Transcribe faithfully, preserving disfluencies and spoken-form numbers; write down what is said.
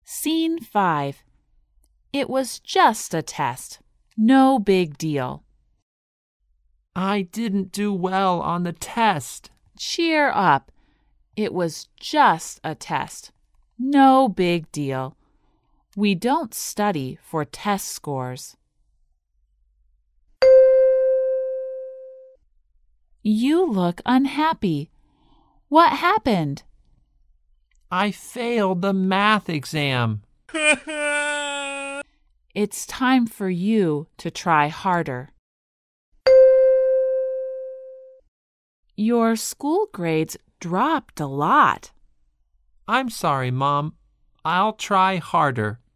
Scene five. It was just a test. No big deal. I didn't do well on the test. Cheer up. It was just a test. No big deal. We don't study for test scores. You look unhappy. What happened? I failed the math exam. It's time for you to try harder. Your school grades dropped a lot. I'm sorry, Mom. I'll try harder.